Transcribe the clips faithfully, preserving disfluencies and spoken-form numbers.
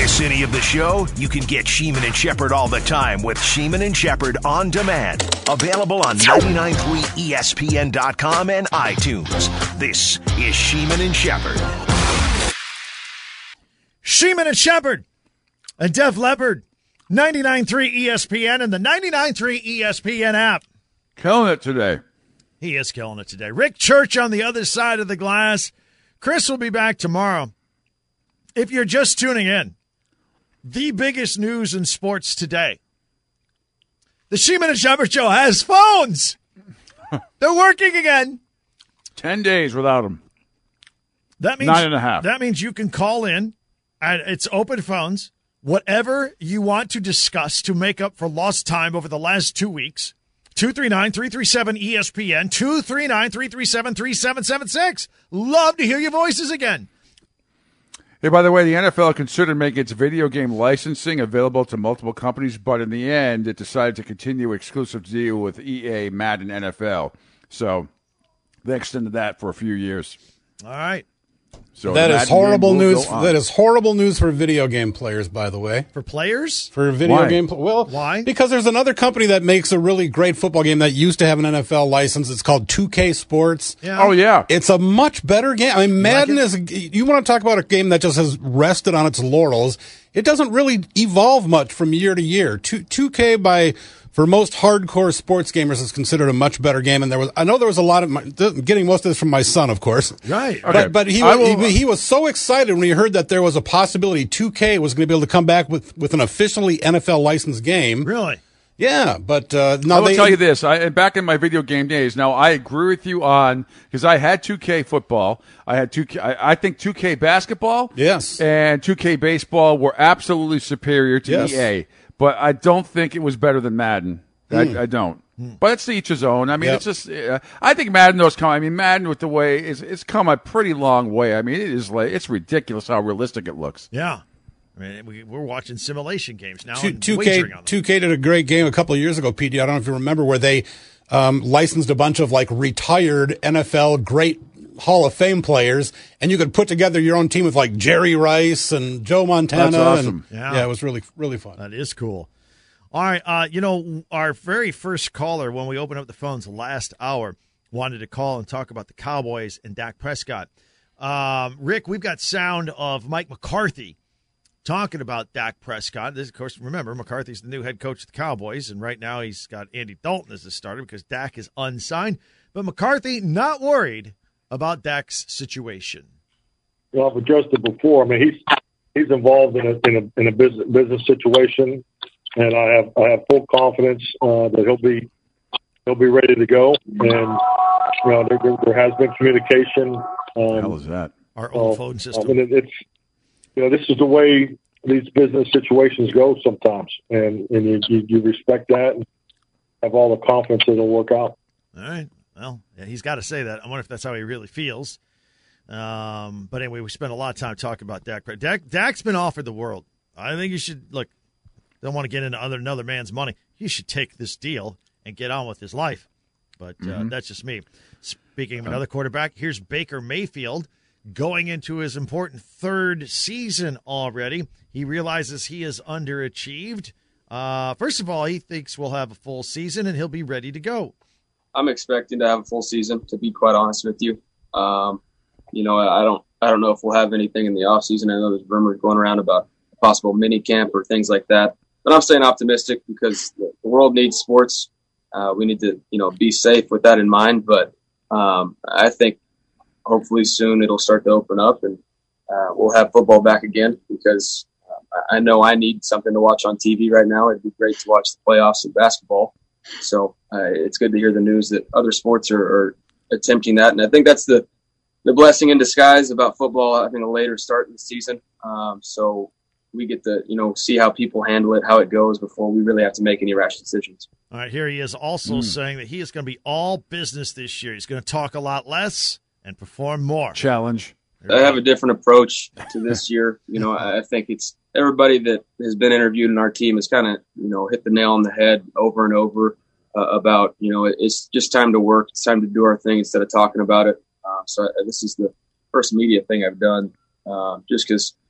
Miss any of the show? You can get Sheeman and Shepherd all the time with Sheeman and Shepherd On Demand. Available on ninety-nine point three E S P N dot com and iTunes. This is Sheeman and Shepherd. Sheeman and Shepherd and Def Leppard. ninety-nine point three E S P N and the ninety-nine point three E S P N app. Killing it today. He is killing it today. Rick Church on the other side of the glass. Chris will be back tomorrow. If you're just tuning in, the biggest news in sports today. The Sheeman and Shepherd Show has phones. They're working again. Ten days without them. That means, Nine and a half. That means you can call in, and it's open phones. Whatever you want to discuss to make up for lost time over the last two weeks. two three nine, three three seven, E S P N. two three nine, three three seven, three seven seven six. Love to hear your voices again. Hey, by the way, the N F L considered making its video game licensing available to multiple companies, but in the end, it decided to continue exclusive deal with E A, Madden, N F L. So they extended that for a few years. All right. So that is horrible news. That is horrible news for video game players, by the way. For players? For video Why? game, well, why? Because there's another company that makes a really great football game that used to have an N F L license. It's called two K Sports. Yeah. Oh yeah, it's a much better game. I mean, Madden like is. A, you want to talk about a game that just has rested on its laurels? It doesn't really evolve much from year to year. Two two K by. For most hardcore sports gamers, is considered a much better game, and there was I know there was a lot of my, getting most of this from my son, of course. Right. But okay. but he, will, he he was so excited when he heard that there was a possibility two K was going to be able to come back with, with an officially N F L licensed game. Really? Yeah, but uh, now I will they, tell you this. I back in my video game days. Now I agree with you on because I had two K football. I had two K. I, I think two K basketball. Yes. And two K baseball were absolutely superior to Yes. E A. But I don't think it was better than Madden. Mm. I, I don't. Mm. But it's to each his own. I mean, Yep. it's just. Uh, I think Madden knows come. I mean, Madden with the way it's, it's come a pretty long way. I mean, it is like it's ridiculous how realistic it looks. Yeah. I mean, we, we're watching simulation games now. Two, and 2K wagering on them. two K did a great game a couple of years ago, P D. I don't know if you remember where they um, licensed a bunch of like retired N F L great Hall of Fame players, and you could put together your own team with like Jerry Rice and Joe Montana. That's awesome. And, Yeah. yeah, it was really really fun. That is cool. All right, uh, you know, our very first caller when we opened up the phones last hour wanted to call and talk about the Cowboys and Dak Prescott. Um, Rick, we've got sound of Mike McCarthy talking about Dak Prescott. This, of course, remember, McCarthy's the new head coach of the Cowboys, and right now he's got Andy Dalton as the starter because Dak is unsigned. But McCarthy not worried about Dak's situation. Well, I've addressed it before. I mean, he's he's involved in a in a, in a business business situation. And I have I have full confidence uh, that he'll be he'll be ready to go. And you know there, there, there has been communication. Um, Hell is that? Our own uh, phone system. I mean, it, it's you know this is the way these business situations go sometimes, and and you, you, you respect that and have all the confidence that it'll work out. All right. Well, yeah, he's got to say that. I wonder if that's how he really feels. Um, but anyway, we spent a lot of time talking about Dak. Dak. Dak's been offered the world. I think you should look. Don't want to get into other another man's money. He should take this deal and get on with his life. But uh, Mm-hmm. that's just me. Speaking of another quarterback, here's Baker Mayfield going into his important third season already. He realizes he is underachieved. Uh, first of all, he thinks we'll have a full season and he'll be ready to go. I'm expecting to have a full season, to be quite honest with you. Um, you know, I don't I don't know if we'll have anything in the offseason. I know there's rumors going around about a possible mini camp or things like that. But I'm staying optimistic because the world needs sports. Uh, we need to, you know, be safe with that in mind. But um, I think hopefully soon it'll start to open up and uh, we'll have football back again because uh, I know I need something to watch on T V right now. It'd be great to watch the playoffs of basketball. So uh, it's good to hear the news that other sports are, are attempting that. And I think that's the, the blessing in disguise about football, having a later start in the season. Um, so we get to, you know, see how people handle it, how it goes before we really have to make any rash decisions. All right, here he is also Mm. saying that he is going to be all business this year. He's going to talk a lot less and perform more. Challenge. I have a different approach to this year. You know, I think it's everybody that has been interviewed in our team has kind of, you know, hit the nail on the head over and over uh, about, you know, it's just time to work. It's time to do our thing instead of talking about it. Uh, so this is the first media thing I've done uh, just because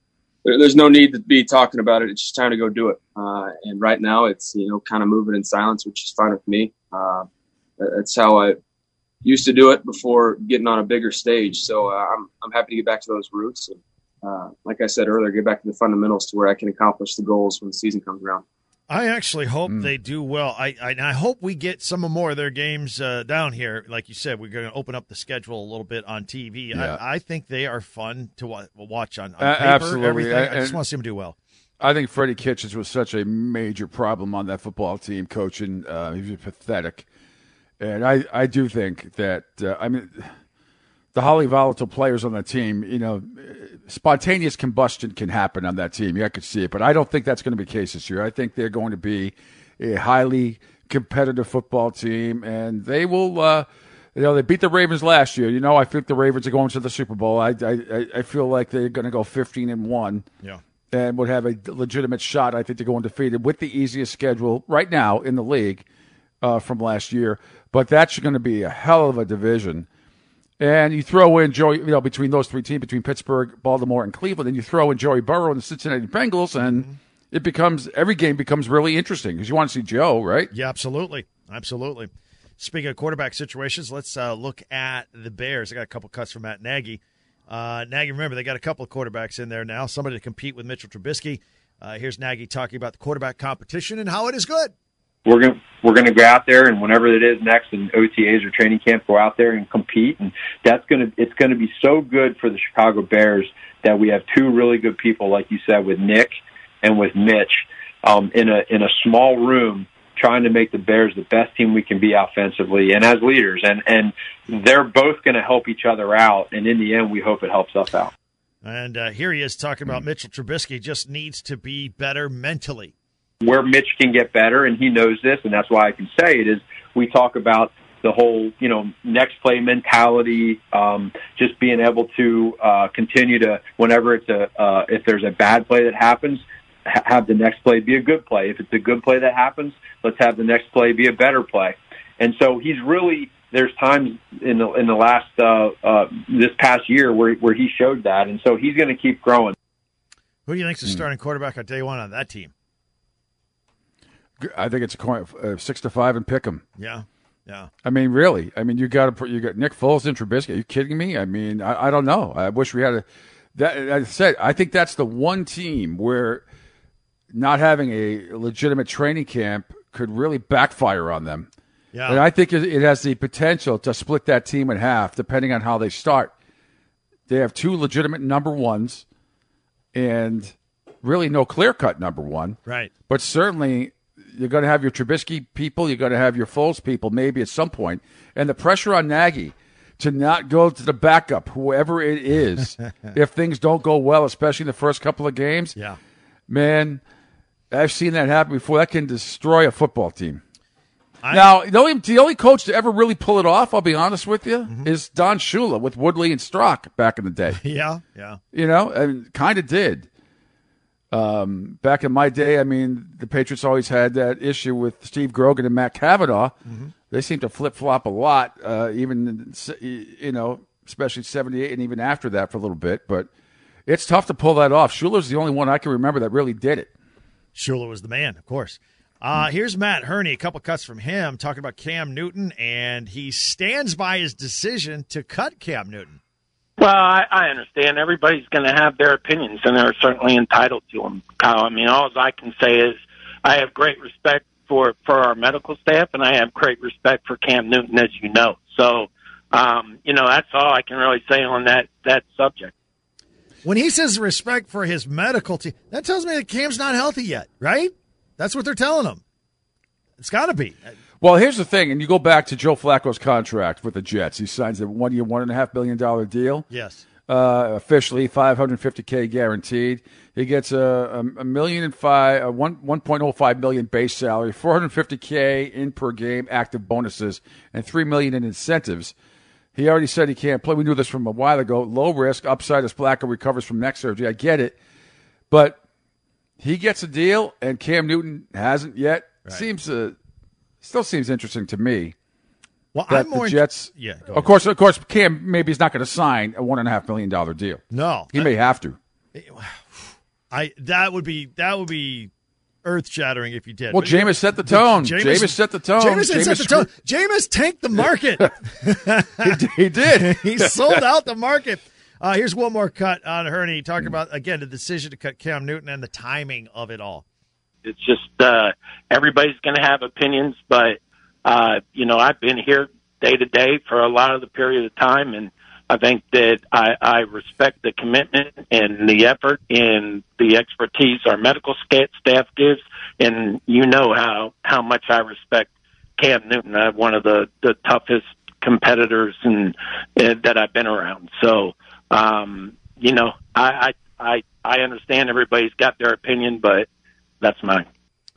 there, there's no need to be talking about it. It's just time to go do it. Uh, and right now it's, you know, kind of moving in silence, which is fine with me. Uh, that's how I used to do it before getting on a bigger stage. So uh, I'm, I'm happy to get back to those roots. And, uh, like I said earlier, get back to the fundamentals to where I can accomplish the goals when the season comes around. I actually hope Mm. they do well. I, I I hope we get some more of their games uh, down here. Like you said, we're going to open up the schedule a little bit on T V. Yeah. I, I think they are fun to wa- watch on, on Uh, paper. absolutely. Everything. I, I- just and- want to see them do well. I think Freddie Kitchens was such a major problem on that football team coaching. Uh, he was pathetic. And I, I do think that, uh, I mean, the highly volatile players on that team, you know, spontaneous combustion can happen on that team. Yeah, I could see it. But I don't think that's going to be the case this year. I think they're going to be a highly competitive football team. And they will, uh, you know, they beat the Ravens last year. You know, I think the Ravens are going to the Super Bowl. I, I, I feel like they're going to go fifteen and one. Yeah. And would have a legitimate shot, I think, to go undefeated with the easiest schedule right now in the league uh, from last year. But that's going to be a hell of a division. And you throw in Joey, you know, between those three teams, between Pittsburgh, Baltimore, and Cleveland, and you throw in Joey Burrow and the Cincinnati Bengals, and mm-hmm. it becomes every game becomes really interesting because you want to see Joe, right? Yeah, absolutely, absolutely. Speaking of quarterback situations, let's uh, look at the Bears. I got a couple cuts from Matt Nagy. Uh, Nagy, remember, they got a couple of quarterbacks in there now, somebody to compete with Mitchell Trubisky. Uh, here's Nagy talking about the quarterback competition and how it is good. We're going we're going to go out there, and whenever it is next in O T As or training camp, go out there and compete. And that's going to it's going to be so good for the Chicago Bears that we have two really good people, like you said, with Nick and with Mitch, um, in a in a small room, trying to make the Bears the best team we can be offensively and as leaders. And, and they're both going to help each other out. And in the end, we hope it helps us out. And uh, here he is talking about Mitchell Trubisky just needs to be better mentally. Where Mitch can get better, and he knows this, and that's why I can say it, is we talk about the whole, you know, next play mentality, um, just being able to uh, continue to, whenever it's a, uh, if there's a bad play that happens, ha- have the next play be a good play. If it's a good play that happens, let's have the next play be a better play. And so he's really, there's times in the in the last uh, uh, this past year where where he showed that, and so he's going to keep growing. Who do you think's the starting quarterback on day one on that team? I think it's a coin, uh, six to five and pick 'em. Yeah, yeah. I mean, really. I mean, you got to put you got Nick Foles and Trubisky. Are you kidding me? I mean, I, I don't know. I wish we had a. That I said, I think that's the one team where not having a legitimate training camp could really backfire on them. Yeah. And I think it, it has the potential to split that team in half, depending on how they start. They have two legitimate number ones, and really no clear-cut number one. Right. But certainly, you're going to have your Trubisky people, you're going to have your Foles people, maybe at some point. And the pressure on Nagy to not go to the backup, whoever it is, if things don't go well, especially in the first couple of games. Yeah. Man, I've seen that happen before. That can destroy a football team. I, now, the only, the only coach to ever really pull it off, I'll be honest with you, mm-hmm. is Don Shula with Woodley and Strock back in the day. Yeah, yeah. You know, and kind of did. Um, back in my day, I mean, the Patriots always had that issue with Steve Grogan and Matt Cavanaugh. Mm-hmm. They seem to flip-flop a lot, uh, even, you know, especially seventy-eight and even after that for a little bit. But it's tough to pull that off. Schuler's the only one I can remember that really did it. Schuler was the man, of course. Uh, here's Matt Hurney, a couple cuts from him, talking about Cam Newton, and he stands by his decision to cut Cam Newton. Well, I, I understand. Everybody's going to have their opinions, and they're certainly entitled to them, Kyle. I mean, all I can say is I have great respect for, for our medical staff, and I have great respect for Cam Newton, as you know. So, um, you know, that's all I can really say on that, that subject. When he says respect for his medical team, that tells me that Cam's not healthy yet, right? That's what they're telling him. It's got to be. Well, here's the thing, and you go back to Joe Flacco's contract with the Jets. He signs a one-year, one and a half billion dollar deal. Yes, uh, officially five hundred fifty K guaranteed. He gets a, a, a million and five, a one one point oh five million base salary, four hundred fifty K in per game active bonuses, and three million in incentives. He already said he can't play. We knew this from a while ago. Low risk, upside as Flacco recovers from neck surgery. I get it, but he gets a deal, and Cam Newton hasn't yet. Right. Seems uh, still seems interesting to me. Well, that I'm more the Jets. In- yeah, of course, of course, Cam maybe is not going to sign a one and a half million dollar deal. No, he may have to. I that would be that would be earth shattering if you did. Well, But Jameis set the tone. Jameis, Jameis set the tone. Jameis, Jameis set the tone. Jameis tanked the market. he, he did. He sold out the market. Uh, here's one more cut on Hurney talking about, again, the decision to cut Cam Newton and the timing of it all. It's just uh, everybody's going to have opinions, but, uh, you know, I've been here day to day for a lot of the period of time, and I think that I, I respect the commitment and the effort and the expertise our medical staff gives, and you know how, how much I respect Cam Newton. I'm one of the, the toughest competitors and, and that I've been around. So, um, you know, I, I, I, I understand everybody's got their opinion, but that's mine.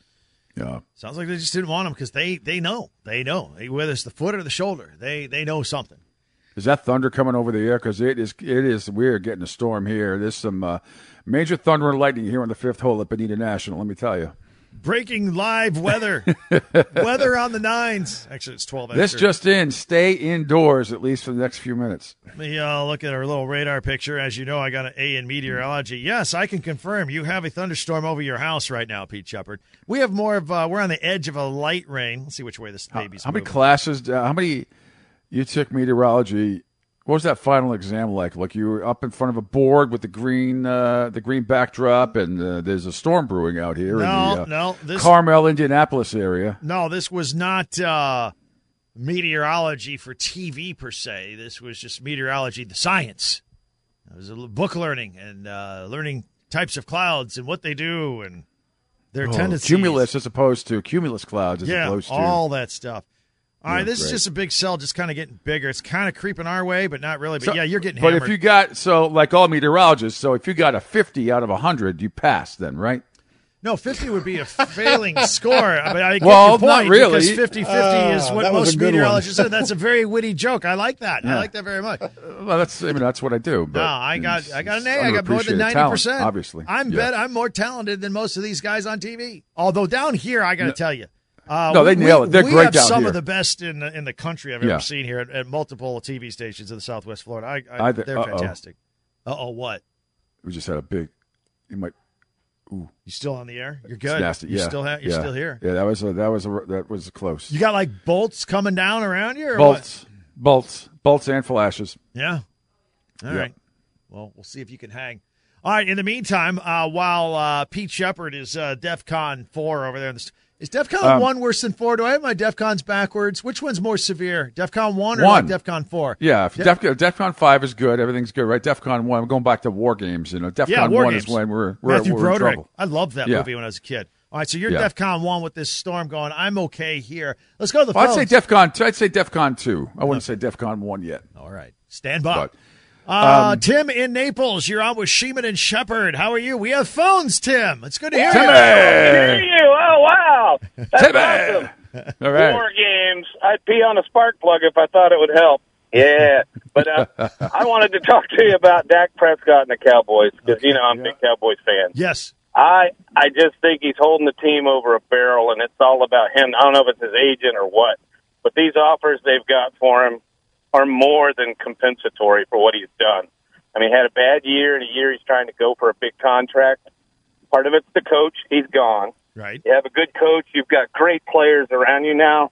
Yeah. Sounds like they just didn't want him because they, they know. They know. Whether it's the foot or the shoulder, they, they know something. Is that thunder coming over the air? Because it is, it is, we're getting a storm here. There's some uh, major thunder and lightning here on the fifth hole at Bonita National, let me tell you. Breaking live weather. Weather on the nines. Actually, it's twelve This extra. just in, stay indoors at least for the next few minutes. Let me uh, look at our little radar picture. As you know, I got an A in meteorology. Yes, I can confirm you have a thunderstorm over your house right now, Pete Shepard. We have more of, uh, we're on the edge of a light rain. Let's see which way this baby's How, how many moving. classes, uh, how many, you took meteorology, what was that final exam like? Like you were up in front of a board with the green uh, the green backdrop, and uh, there's a storm brewing out here No, in the uh, no, this- Carmel, Indianapolis area. No, this was not uh, meteorology for T V per se. This was just meteorology, the science. It was a little book learning and uh, learning types of clouds and what they do and their Oh, tendencies. cumulus as opposed to cumulus clouds as yeah, opposed to. all that stuff. All right, Yeah, this is great. just a big cell, just kind of getting bigger. It's kind of creeping our way, but not really. But So- yeah, you're getting But hammered. if you got, so like all meteorologists, so if you got a fifty out of one hundred, you pass then, right? No, fifty would be a failing score. I mean, I get Well, your point not really. because fifty-fifty Ah, is what that was most a good one. meteorologists say. That's a very witty joke. I like that. I Yeah. like that very much. Well, that's, I mean, that's what I do. But No, I got it's- I got an it's A. I got more than underappreciated ninety talent, percent. obviously. I'm Yeah. bet I'm more talented than most of these guys on T V. Although down here, I got to tell you, uh, No, they we- nail it. They're we great have down some here. of the best in the, in the country I've Yeah. ever seen here at, at multiple T V stations in the Southwest Florida. I, I, I th- they're uh-oh. fantastic. Uh oh, what? We just had a big, you might, You still on the air? You're good. it's nasty. You yeah. still ha- you're yeah. still here. Yeah, that was a, that was a, that was close. You got like bolts coming down around you, or bolts, bolts, bolts, and flashes. what? Yeah. All Yeah. right. Well, we'll see if you can hang. All right. In the meantime, uh, while uh, Pete Shepard is uh, DEFCON four over there, in the st- is DEFCON Um, one worse than four? Do I have my DEFCONs backwards? Which one's more severe, DEFCON one or One. like DEFCON four? Yeah, if De- Def, DEFCON five is good. Everything's good, right? DEFCON one, I'm going back to war games. You know, DEFCON yeah, War one Games. is when we're we're, Matthew we're in Broderick. trouble. I loved that Yeah. movie when I was a kid. All right, so you're Yeah. DEFCON one with this storm going. I'm okay here. Let's go to the Well, I'd phones. say DEFCON. two. I'd say DEFCON two. I wouldn't say DEFCON one yet. All right, stand by. But, Uh, Um, Tim in Naples, you're on with Sheeman and Shepard. How are you? We have phones, Tim. It's good to hear Timmy! you. Hear you. Oh, wow. That's Timmy! awesome. All right. War games. I'd pee on a spark plug if I thought it would help. Yeah. But uh, I wanted to talk to you about Dak Prescott and the Cowboys because, you know, I'm a big Cowboys fan. Yes. I I just think he's holding the team over a barrel, and it's all about him. I don't know if it's his agent or what, but these offers they've got for him are more than compensatory for what he's done. I mean, he had a bad year, and a year he's trying to go for a big contract. Part of it's the coach. He's gone. Right. You have a good coach. You've got great players around you now.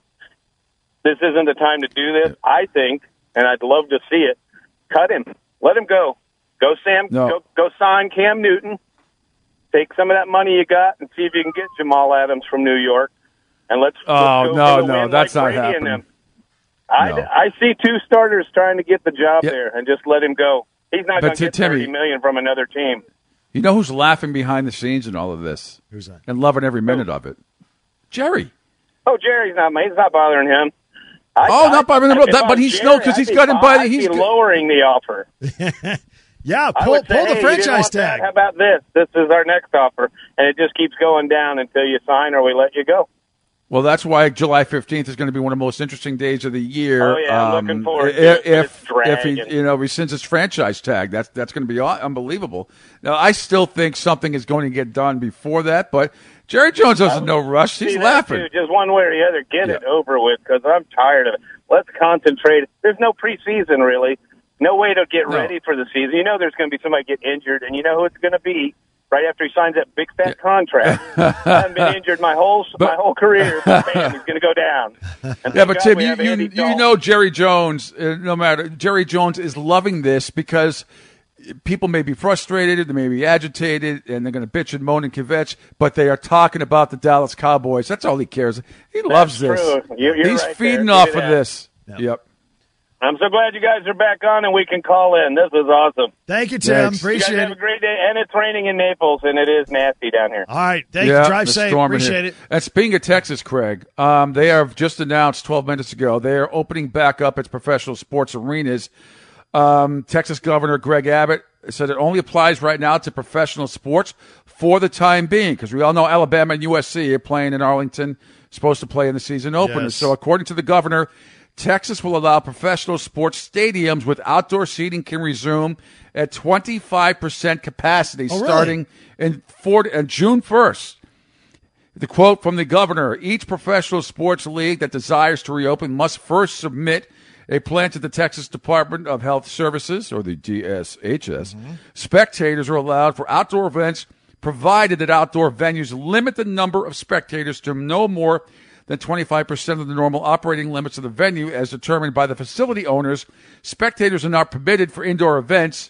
This isn't the time to do this, I think, and I'd love to see it. Cut him. Let him go. Go, Sam. No. Go, go sign Cam Newton. Take some of that money you got and see if you can get Jamal Adams from New York. And let's, Oh, let's go no, for the no, win that's like not Brady and happening. them. I, No. I see two starters trying to get the job Yeah. there, and just let him go. He's not But going to to get Timmy- thirty million from another team. You know who's laughing behind the scenes in all of this Who's that? and loving every minute of it? Jerry. Oh, Jerry's not. He's not bothering him. I, Oh, not bothering him. if That- I'm but he's- Jerry, no, 'cause I'd he's be got him fi- by the- I'd he's be got- lowering the offer. Yeah, I pull would say, pull the hey, you didn't franchise want that. tag. How about this? This is our next offer, and it just keeps going down until you sign or we let you go. Well, that's why July fifteenth is going to be one of the most interesting days of the year. Oh, yeah, I'm um, looking forward to if, it, but it's If, if he, dragging. you know, rescinds his franchise tag, that's that's going to be un- unbelievable. Now, I still think something is going to get done before that, but Jerry Jones doesn't no rush. He's See that, laughing. too, just one way or the other. Get it Yeah. over with because I'm tired of it. Let's concentrate. There's no preseason, really. No way to get No. ready for the season. You know there's going to be somebody get injured, and you know who it's going to be. right after he signs that big fat contract. I haven't been injured my whole But- my whole career. But bam, he's going to go down. And Yeah, thank but God Tim, we you have you, Andy you Dalton. know Jerry Jones. Uh, no matter Jerry Jones is loving this because people may be frustrated, they may be agitated, and they're going to bitch and moan and kvetch, but they are talking about the Dallas Cowboys. That's all he cares. He loves That's this. true. You- you're He's right feeding there. off Give of it that. this. Yep. Yep. I'm so glad you guys are back on and we can call in. This is awesome. Thank you, Tim. Thanks. You guys Appreciate have a it. great day, and it's raining in Naples, and it is nasty down here. All right. Thank Yeah, you. Drive the safe. storm in Appreciate here. it. And speaking of Texas, Craig, um, they have just announced twelve minutes ago they are opening back up its professional sports arenas. Um, Texas Governor Greg Abbott said it only applies right now to professional sports for the time being, because we all know Alabama and U S C are playing in Arlington, supposed to play in the season opener. Yes. So according to the governor, Texas will allow professional sports stadiums with outdoor seating can resume at twenty-five percent capacity Oh, really? starting in four, uh, June first. The quote from the governor, each professional sports league that desires to reopen must first submit a plan to the Texas Department of Health Services, or the D S H S. Mm-hmm. Spectators are allowed for outdoor events, provided that outdoor venues limit the number of spectators to no more than twenty-five percent of the normal operating limits of the venue as determined by the facility owners. Spectators are not permitted for indoor events.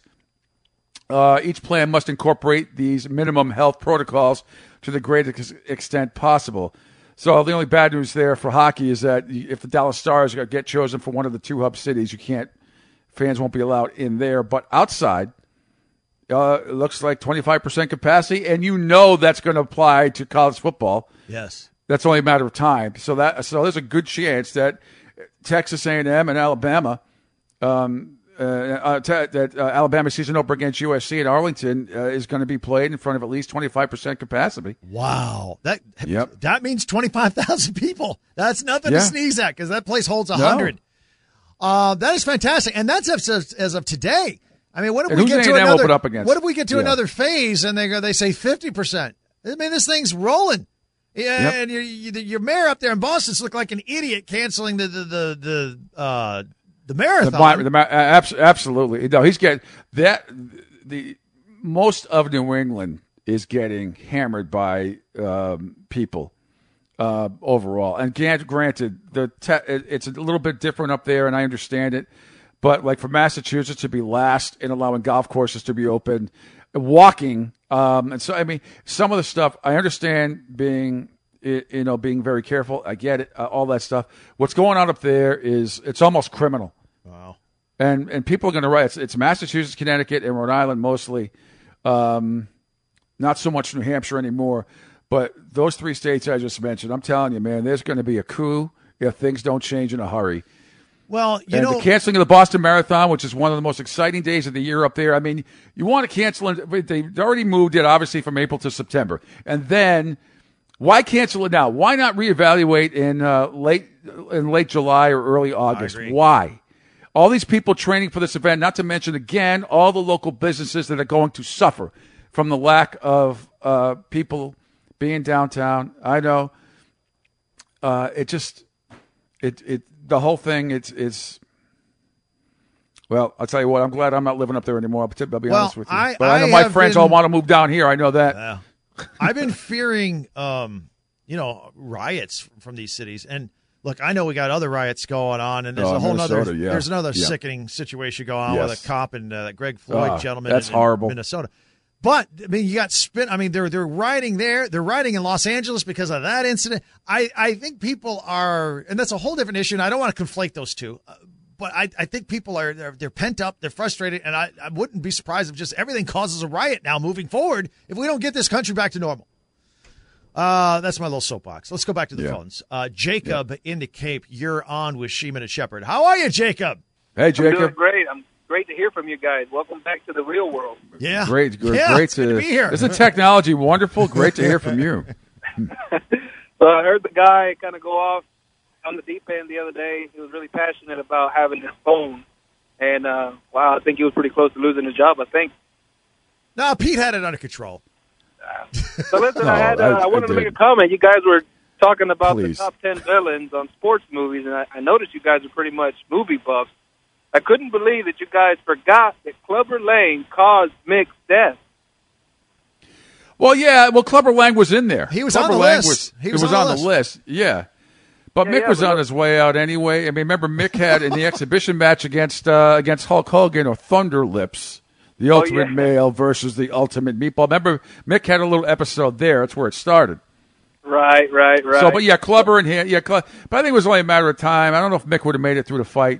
Uh, each plan must incorporate these minimum health protocols to the greatest extent possible. So the only bad news there for hockey is that if the Dallas Stars get chosen for one of the two hub cities, you can't, fans won't be allowed in there. But outside, uh, it looks like twenty-five percent capacity, and you know that's going to apply to college football. Yes. That's only a matter of time. So that so there's a good chance that Texas A and M and Alabama, um, uh, uh, te- that uh, Alabama season opener against U S C in Arlington uh, is going to be played in front of at least twenty-five percent capacity. Wow. That Yep. that means twenty-five thousand people. That's nothing Yeah. to sneeze at because that place holds one No. hundred. Uh, that is fantastic. And that's as of, as of today. I mean, what if And we who's get to A and M another open up against? What if we get to Yeah. another phase and they go they say fifty percent? I mean, this thing's rolling. Yeah, Yep. and your your mayor up there in Boston's looked like an idiot canceling the the the the, uh, the The, marathon. the, the, abs- absolutely. No, he's getting that. The most of New England is getting hammered by um, people uh, overall. And grant- granted, the te- it's a little bit different up there, and I understand it. But like for Massachusetts to be last in allowing golf courses to be open, walking, um, and so I mean, some of the stuff I understand being. You know, being very careful. I get it, uh, all that stuff. What's going on up there is it's almost criminal. Wow. And and people are going to write. It's, it's Massachusetts, Connecticut, and Rhode Island mostly. Um, not so much New Hampshire anymore. But those three states I just mentioned, I'm telling you, man, there's going to be a coup if things don't change in a hurry. Well, you and know, the canceling of the Boston Marathon, which is one of the most exciting days of the year up there. I mean, you want to cancel it. They already moved it, obviously, from April to September. And then why cancel it now? Why not reevaluate in uh, late in late July or early August? agree. Why? All these people training for this event, not to mention, again, all the local businesses that are going to suffer from the lack of uh, people being downtown. I know. Uh, it just, it, it, the whole thing, it's, it's, well, I'll tell you what, I'm glad I'm not living up there anymore. I'll, I'll be Well, honest with you. I- but I know I my have friends been- all want to move down here. I know that. Yeah. I've been fearing, um, you know, riots from these cities. And look, I know we got other riots going on, and there's Oh, a whole Minnesota, other, yeah. there's another Yeah. sickening situation going on Yes. with a cop and uh, that Greg Floyd Ah, gentleman. that's in, horrible. Minnesota. But I mean, you got spin. I mean, they're they're rioting there. They're rioting in Los Angeles because of that incident. I, I think people are, and that's a whole different issue. And I don't want to conflate those two. Uh, But I, I think people are they're, they're pent up, they're frustrated, and I, I wouldn't be surprised if just everything causes a riot now moving forward if we don't get this country back to normal. Uh, that's my little soapbox. Let's go back to the Yeah. phones. Uh, Jacob in the Cape, you're on with Sheeman and Shepherd. How are you, Jacob? Hey, I'm doing Jacob. great. I'm great to hear from you guys. Welcome back to the real world. Yeah, Great, great, Yeah, great it's good to be here. Isn't technology wonderful? Great to hear from you. So I heard the guy kind of go off on the deep end the other day. He was really passionate about having his phone. And, uh, wow, I think he was pretty close to losing his job, I think. No, Pete had it under control. So listen, No, I, had, uh, I- I wanted I to make a did. comment. You guys were talking about Please. the top ten villains on sports movies, and I, I noticed you guys are pretty much movie buffs. I couldn't believe that you guys forgot that Clubber Lang caused Mick's death. Well, yeah. Well, Clubber Lang was in there. He was Clubber on the Lang list. Was, he was, was on, on the the list. Yeah. But Yeah, Mick yeah, was but- on his way out anyway. I mean, remember Mick had in the exhibition match against uh, against Hulk Hogan or Thunder Lips, the Ultimate yeah. Male versus the Ultimate Meatball. Remember, Mick had a little episode there. That's where it started. Right, right, right. So, but yeah, Clubber and him, yeah, Club, but I think it was only a matter of time. I don't know if Mick would have made it through the fight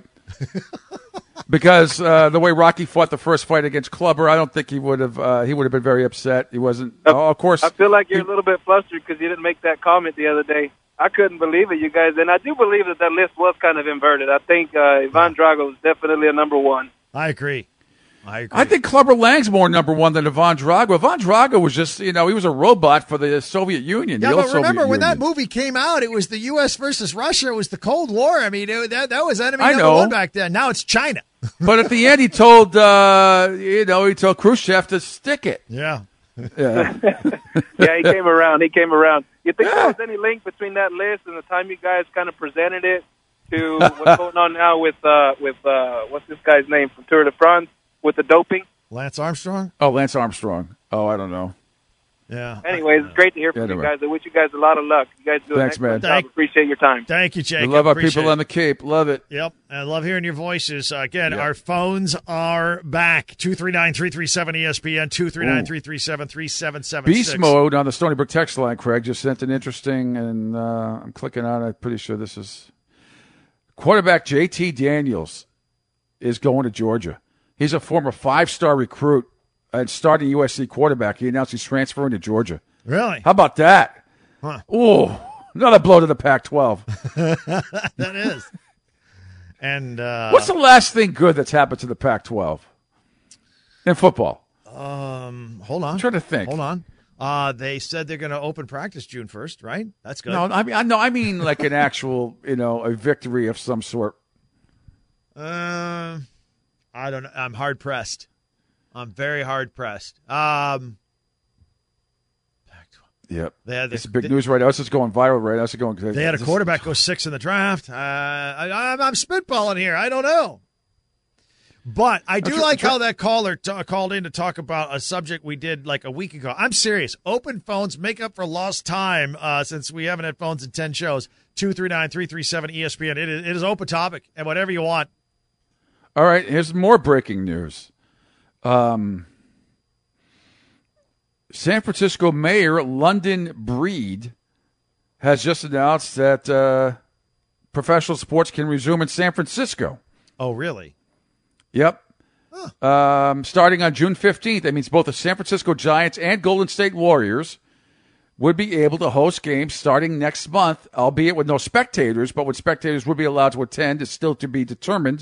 because uh, the way Rocky fought the first fight against Clubber, I don't think he would have. Uh, he would have been very upset. He wasn't. Uh, oh, of course, I feel like you're a little bit flustered because you didn't make that comment the other day. I couldn't believe it, you guys. And I do believe that that list was kind of inverted. I think uh, Ivan Drago is definitely a number one. I agree. I agree. I think Clubber Lang's more number one than Ivan Drago. Ivan Drago was just, you know, he was a robot for the Soviet Union. Yeah, the old but remember Soviet when Union. that movie came out, it was the U S versus Russia. It was the Cold War. I mean, it, that that was enemy I number know. one back then. Now it's China. But at the end, he told, uh, you know, he told Khrushchev to stick it. Yeah. Yeah. Yeah, he came around. He came around. You think there was any link between that list and the time you guys kind of presented it to what's going on now with uh, with uh, what's this guy's name from Tour de France with the doping? Lance Armstrong? Oh, Lance Armstrong. Oh, I don't know. Yeah. Anyways, it's great to hear from Anyway. you guys. I wish you guys a lot of luck. You guys do an Thanks, excellent man. job. Thank- Appreciate your time. Thank you, We Jacob. love our Appreciate people it. on the Cape. Love it. Yep. I love hearing your voices. Uh, again, Yep. our phones are back. two three nine, three three seven, E S P N, two three nine, three three seven, three seven seven six. Beast Mode on the Stony Brook text line, Craig, just sent an interesting, and uh, I'm clicking on it. I'm pretty sure this is quarterback J T Daniels is going to Georgia. He's a former five-star recruit and starting U S C quarterback. He announced he's transferring to Georgia. Really? How about that? Huh. Oh, another blow to the Pac twelve. That is. And uh, What's the last thing good that's happened to the Pac twelve in football? um, hold on. I'm trying to think. Hold on. Uh, they said they're going to open practice June first, right? That's good. No, I mean, I no, I mean like an actual, you know, a victory of some sort. Um, I don't know. I'm hard pressed. I'm very hard pressed. Um, Yep. they had It's the, big they, news right now. It's just going viral right now. It's going. they had a quarterback go six in the draft. Uh, I, I'm, I'm spitballing here. I don't know. But I do try- like try- how that caller t- called in to talk about a subject we did like a week ago. I'm serious. Open phones make up for lost time uh, since we haven't had phones in ten shows. two three nine, three three seven, E S P N. It is, it is open topic and whatever you want. All right. Here's more breaking news. Um, San Francisco Mayor London Breed has just announced that uh, professional sports can resume in San Francisco. Oh, really? Yep. Um, starting on June fifteenth, that means both the San Francisco Giants and Golden State Warriors would be able to host games starting next month, albeit with no spectators, but what spectators would be allowed to attend is still to be determined.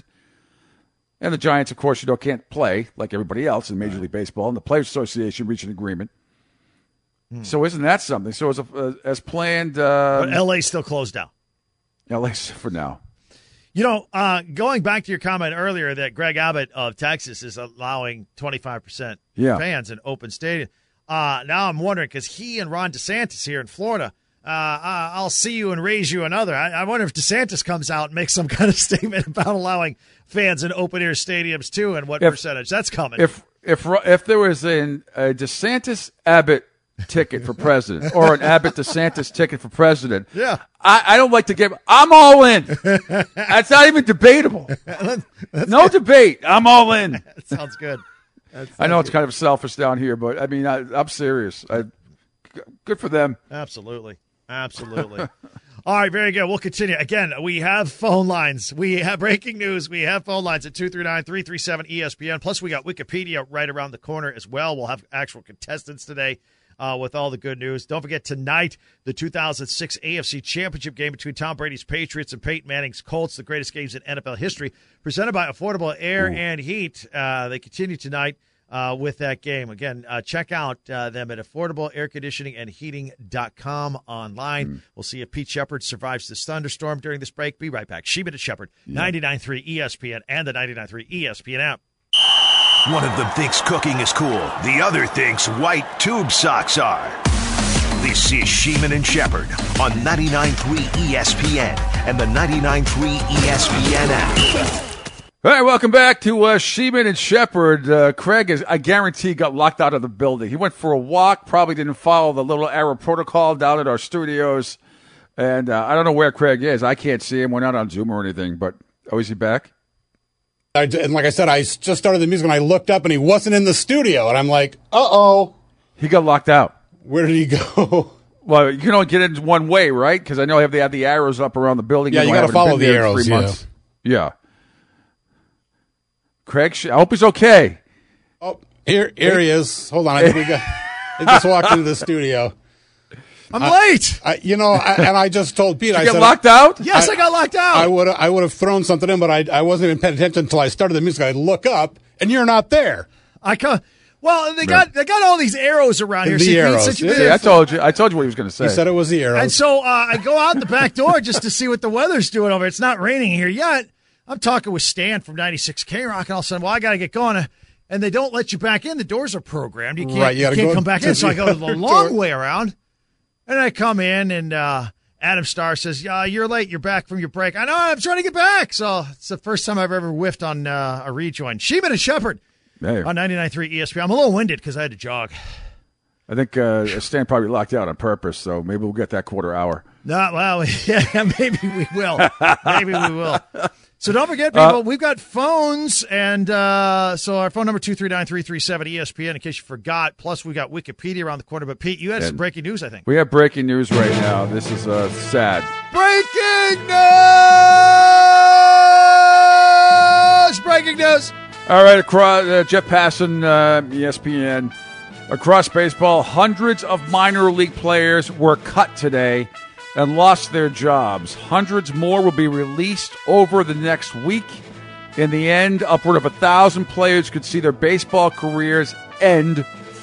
And the Giants, of course, you know, can't play like everybody else in Major League Baseball, and the Players Association reached an agreement. Hmm. So isn't that something? So as, a, uh, as planned, uh, But L A's still closed down. L A for now. You know, uh, going back to your comment earlier that Greg Abbott of Texas is allowing twenty-five percent Yeah. fans in open stadium. Uh, now I'm wondering, because he and Ron DeSantis here in Florida, uh, uh, I'll see you and raise you another. I, I wonder if DeSantis comes out and makes some kind of statement about allowing fans in open-air stadiums, too, and what If- percentage that's coming. If if if there was an, a DeSantis Abbott ticket for president or an Abbott DeSantis ticket for president, Yeah. I, I don't like to give. I'm all in. That's not even debatable. No debate. I'm all in. That sounds good. That I know sounds it's kind of selfish down here, but I mean, I, I'm serious. I, good for them. Absolutely. Absolutely. All right, very good. We'll continue. Again, we have phone lines. We have breaking news. We have phone lines at two three nine, three three seven, E S P N. Plus, we got Wikipedia right around the corner as well. We'll have actual contestants today uh, with all the good news. Don't forget, tonight, the two thousand six A F C Championship game between Tom Brady's Patriots and Peyton Manning's Colts, the greatest games in N F L history, presented by Affordable Air Ooh. and Heat. Uh, they continue tonight. Uh, with that game. Again, uh, check out uh, them at affordable air conditioning and heating dot com online. Mm. We'll see if Pete Shepard survives this thunderstorm during this break. Be right back. Sheeman and Shepard, ninety-nine point three E S P N and the ninety-nine point three E S P N app. One of them thinks cooking is cool. The other thinks white tube socks are. This is Sheeman and Shepard on ninety-nine point three E S P N and the ninety-nine point three E S P N app. All right, welcome back to uh, Sheeman and Shepard. Uh, Craig, is, I guarantee, got locked out of the building. He went for a walk, probably didn't follow the little arrow protocol down at our studios. And uh, I don't know where Craig is. I can't see him. We're not on Zoom or anything. But, oh, is he back? I, and like I said, I just started the music, and I looked up, and he wasn't in the studio. And I'm like, uh-oh. He got locked out. Where did he go? Well, you can only get in one way, right? Because I know they have the arrows up around the building. Yeah, you got to follow the arrows, yeah. Months. Yeah. Craig, I hope he's okay. Oh, here, here he is. Hold on, I think we got. He just walked into the studio. I'm I, late. I, you know, I, and I just told Pete. Did you I get said, locked out? Yes, I, I got locked out. I would I would have thrown something in, but I I wasn't even paying attention until I started the music. I look up, and you're not there. I come. Well, they got they got all these arrows around here. The See, arrows. Such a Yeah, bit I of- told you. I told you what he was going to say. He said it was the arrows. And so uh, I go out the back door just to see what the weather's doing over. It's not raining here yet. I'm talking with Stan from ninety-six K Rock, and all of a sudden, well, I got to get going. And they don't let you back in. The doors are programmed. You can't, Right, you you gotta can't go come back to in. So I go the the other long door. way around. And I come in, and uh, Adam Starr says, yeah, you're late. You're back from your break. I know. I'm trying to get back. So it's the first time I've ever whiffed on uh, a rejoin. Sheeman and Shepard Hey. on ninety-nine point three E S P N. I'm a little winded because I had to jog. I think uh, Stan probably locked out on purpose, so maybe we'll get that quarter hour. No, well, yeah, maybe we will. Maybe we will. So don't forget, people, uh, we've got phones, and uh, so our phone number, two three nine, three three seven, E S P N, in case you forgot. Plus, we got Wikipedia around the corner. But, Pete, you had some breaking news, I think. We have breaking news right now. This is uh, sad. Breaking news! Breaking news! All right, across, uh, Jeff Passan, uh, E S P N. Across baseball, hundreds of minor league players were cut today and lost their jobs. Hundreds more will be released over the next week. In the end, upward of a thousand players could see their baseball careers end.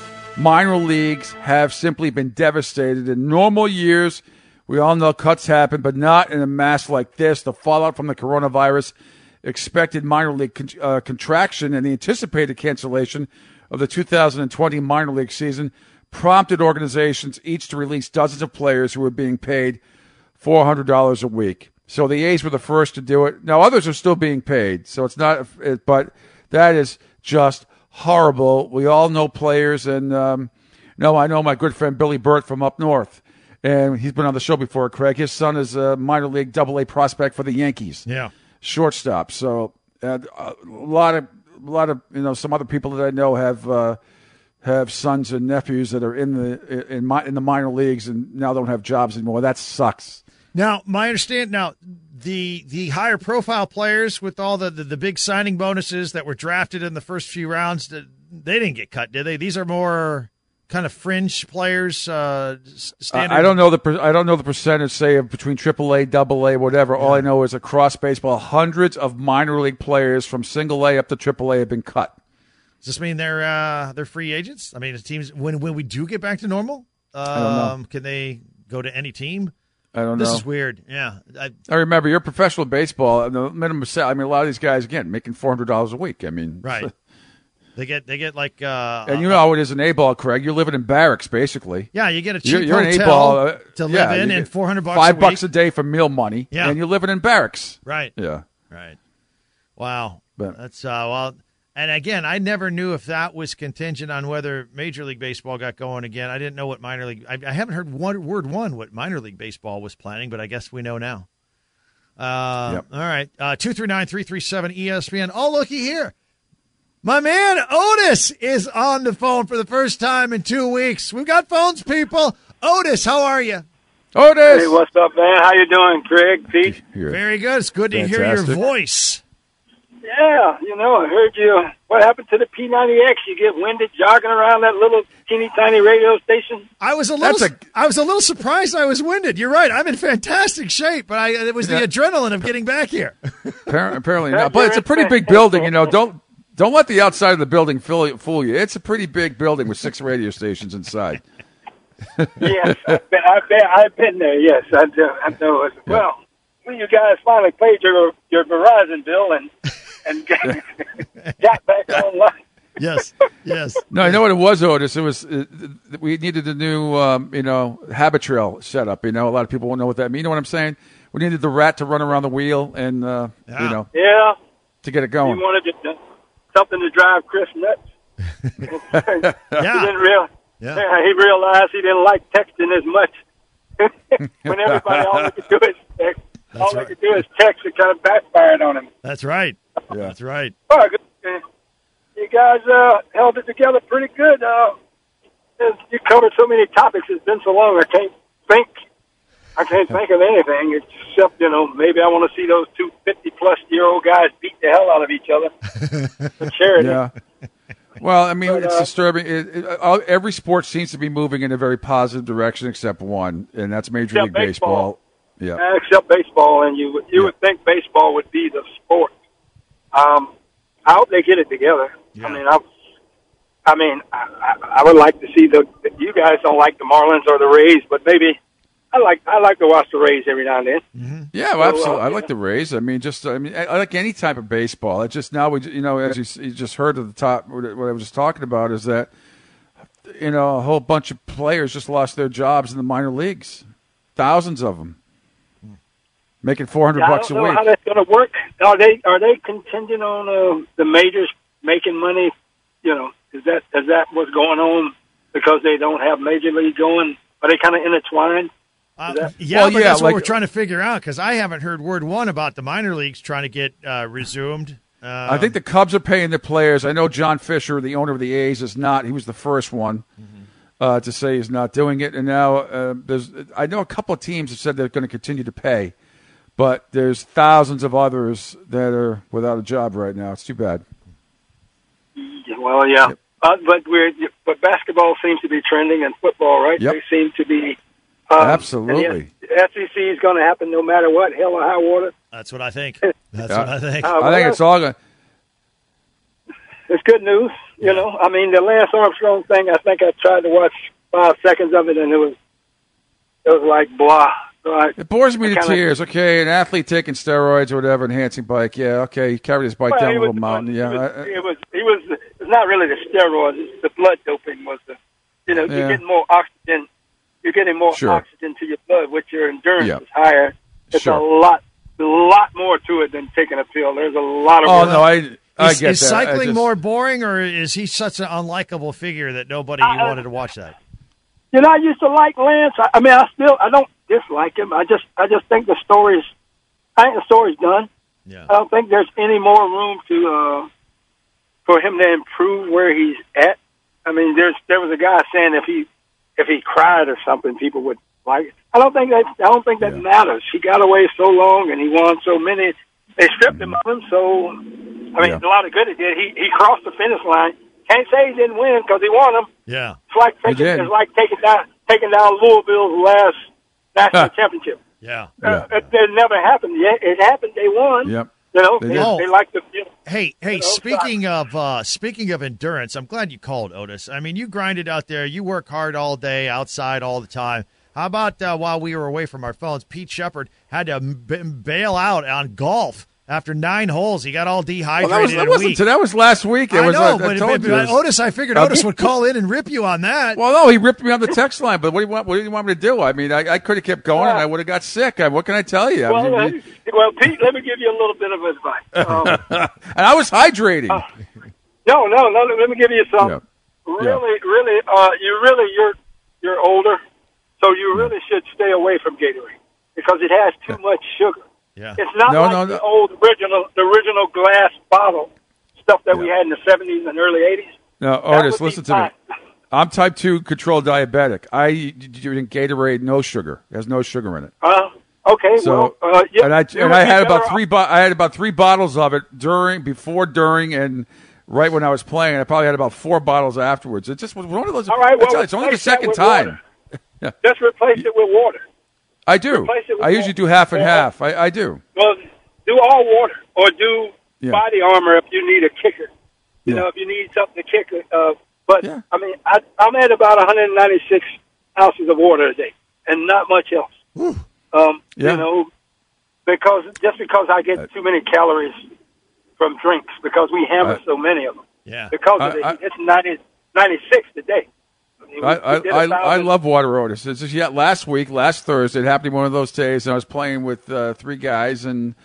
Minor leagues have simply been devastated. In normal years, we all know cuts happen, but not in a mass like this. The fallout from the coronavirus, expected minor league con- uh, contraction, and the anticipated cancellation of the two thousand twenty minor league season prompted organizations each to release dozens of players who were being paid four hundred dollars a week. So the A's were the first to do it. Now others are still being paid, so it's not. But that is just horrible. We all know players, and um, no, I know my good friend Billy Burt from up north, and he's been on the show before. Craig, his son is a minor league Double A prospect for the Yankees. Yeah, shortstop. So uh, a lot of. A lot of you know some other people that I know have uh, have sons and nephews that are in the in my, in the minor leagues and now don't have jobs anymore. That sucks. Now, my understand now the the higher profile players with all the, the, the big signing bonuses that were drafted in the first few rounds, they didn't get cut, did they? These are more kind of fringe players. Uh, standard. I, I don't know the per, I don't know the percentage, say, of between triple A, double A, whatever. Yeah. All I know is across baseball, hundreds of minor league players from single A up to triple A have been cut. Does this mean they're uh, they're free agents? I mean, the teams when when we do get back to normal, um, I don't know. Can they go to any team? I don't this know. This is weird. Yeah, I, I remember you're professional baseball. The minimum salary. I mean, a lot of these guys again making four hundred dollars a week. I mean, right. They get they get like uh, and you know how it is in A-ball, Craig. You're living in barracks, basically. Yeah, you get a cheap you're, you're hotel A-ball, uh, to yeah, live in, and four hundred bucks five a bucks week. a day for meal money. Yeah, and you're living in barracks. Right. Yeah. Right. Wow. But, That's uh well. And again, I never knew if that was contingent on whether Major League Baseball got going again. I didn't know what minor league. I, I haven't heard one word one what minor league baseball was planning, but I guess we know now. Uh, yep. All right, uh, two three nine three three seven E S P N. Oh, looky here. My man Otis is on the phone for the first time in two weeks. We've got phones, people. Otis, how are you? Otis! Hey, what's up, man? How you doing, Craig, Pete? Very good. It's good to Fantastic. hear your voice. Yeah, you know, I heard you. What happened to the P ninety X? You get winded jogging around that little teeny tiny radio station? I was a little. That's a- I was a little surprised. I was winded. You're right. I'm in fantastic shape, but I, it was the Yeah. adrenaline of getting back here. Apparently, apparently not. But it's a pretty big building. You know, don't don't let the outside of the building fool, fool you. It's a pretty big building with six radio stations inside. Yes, I've been, I've been, I've been there. Yes, I do. I know. Well, when you guys finally paid your your Verizon bill and and got, got back online. Yes, yes. No, you know what it was, Otis? It was uh, we needed the new, um, you know, Habitrail setup. You know, a lot of people won't know what that means. You know what I'm saying? We needed the rat to run around the wheel, and uh, Yeah. you know, Yeah, to get it He going. wanted to, something to drive Chris nuts. Yeah. He didn't real, Yeah. yeah, he realized he didn't like texting as much. When everybody all they could do is text, all That's they right. could do is text, it kind of backfired on him. That's right. Yeah. That's right. Oh, good. Uh, You guys uh, held it together pretty good. Uh, you covered so many topics. It's been so long. I can't think. I can't think of anything except, you know, maybe I want to see those two fifty-plus-year-old guys beat the hell out of each other for charity. Yeah. Well, I mean, But, it's uh, disturbing. It, it, uh, every sport seems to be moving in a very positive direction except one, and that's Major Except League Baseball. baseball. Yeah. Uh, except baseball, and you would- you Yeah. would think baseball would be the sport. Um, I hope they get it together. Yeah. I mean, I, I mean, I, I, I would like to see the. You guys don't like the Marlins or the Rays, but maybe I like I like to watch the Rays every now and then. Yeah, well, So, absolutely. uh, I like the Rays. I mean, just I mean, I, I like any type of baseball. It's just now we, you know, as you, you just heard at the top, what I was just talking about is that, you know, a whole bunch of players just lost their jobs in the minor leagues, thousands of them, making four hundred Yeah, bucks I a don't know week. how that's going to work. Are they are they contingent on uh, the majors making money? You know, is that is that what's going on because they don't have major league going? Are they kind of intertwined? Uh, that- yeah, Well, but yeah, that's what like- we're trying to figure out because I haven't heard word one about the minor leagues trying to get uh, resumed. Uh, I think the Cubs are paying their players. I know John Fisher, the owner of the A's, is not. He was the first one uh, to say he's not doing it. And now uh, there's. I know a couple of teams have said they're going to continue to pay, but there's thousands of others that are without a job right now. It's too bad. Yeah, well, yeah, Yep. uh, but we're but basketball seems to be trending, and football, right? Yep. They seem to be. Um, Absolutely. and the S E C is going to happen no matter what, hell or high water. that's what I think. That's Yeah. what I think. Uh, I think it's all going. It's good news, you know. I mean, the Lance Armstrong thing. I think I tried to watch five seconds of it, and it was it was like blah. So I, It bores me I to kinda- tears. Okay, an athlete taking steroids or whatever, enhancing bike. Yeah, okay, he carried his bike Well, down he a little was- mountain. he Yeah, was, I- I- it was. He was. It's not really the steroids. It's the blood doping was the. You know, Yeah. you're getting more oxygen. You're getting more Sure. oxygen to your blood, which your endurance Yeah. is higher. It's Sure. a lot, a lot more to it than taking a pill. There's a lot of. oh work. no, I I is get is that. I cycling just- more boring, or is he such an unlikable figure that nobody Uh, wanted to watch that? You know, I used to like Lance. I, I mean, I still, I don't dislike him. I just, I just think the story's, I think the story's done. Yeah. I don't think there's any more room to, uh, for him to improve where he's at. I mean, there's, there was a guy saying if he, if he cried or something, people would like it. I don't think that, I don't think that Yeah. matters. He got away so long and he won so many. They stripped him of him, so, I mean, Yeah. a lot of good he did. He, he crossed the finish line. Can't say he didn't win because he won them. Yeah. It's like He taking, did. it's like taking down taking down Louisville's last national championship. Yeah. Uh, it, it never happened yet. It happened. They won. Yep. You know, They they, did. they like to. You know, Hey, hey! You know, speaking of uh, speaking of endurance, I'm glad you called, Otis. I mean, you grinded out there. You work hard all day, outside all the time. How about uh, while we were away from our phones, Pete Shepard had to b- bail out on golf after nine holes. He got all dehydrated. Well, that, was, in that a wasn't week. today. That was last week. It I was, know, I, I but, told but, you. but Otis, I figured Uh, Otis would call in and rip you on that. Well, no, he ripped me on the text line. But what do you want? What do you want me to do? I mean, I, I could have kept going, and I would have got sick. I, what can I tell you? I well, mean, uh, you- well, Pete, let me give you a little bit of advice. Um, and I was hydrating. Uh, no, no, no. Let me give you some. Yeah. Really, really, uh, you really, you're you're older, so you really should stay away from Gatorade because it has too much sugar. Yeah. It's not No, like no, the no. old original, the original glass bottle stuff that we Yeah. had in the seventies and early eighties. No, Otis, listen to me. I'm type two controlled diabetic. I drink Gatorade, no sugar. It has no sugar in it. Uh, okay, So, well, uh, yeah, and I you and would I be had about better three. off- Bo- I had about three bottles of it during, before, during, and right when I was playing. I probably had about four bottles afterwards. It just was one of those. All right, I tell you, well, it's only the replace that second with time. water. Just replace it with water. I do. Replace it with I usually water. do half and Well, half. I, I do. Well, do all water or do Yeah. body armor if you need a kicker. You Yeah. know, if you need something to kick it. Uh, but, Yeah. I mean, I, I'm at about one hundred ninety-six ounces of water a day and not much else. Um, Yeah. You know, because just because I get too many calories from drinks because we hammer I- so many of them. Yeah. Because I- of the, I- it's ninety, ninety-six today. I, mean, we- I, I, we did a I, I thousand- love water, Otis. It's just, yeah, last week, last Thursday, it happened to be one of those days, and I was playing with uh, three guys, and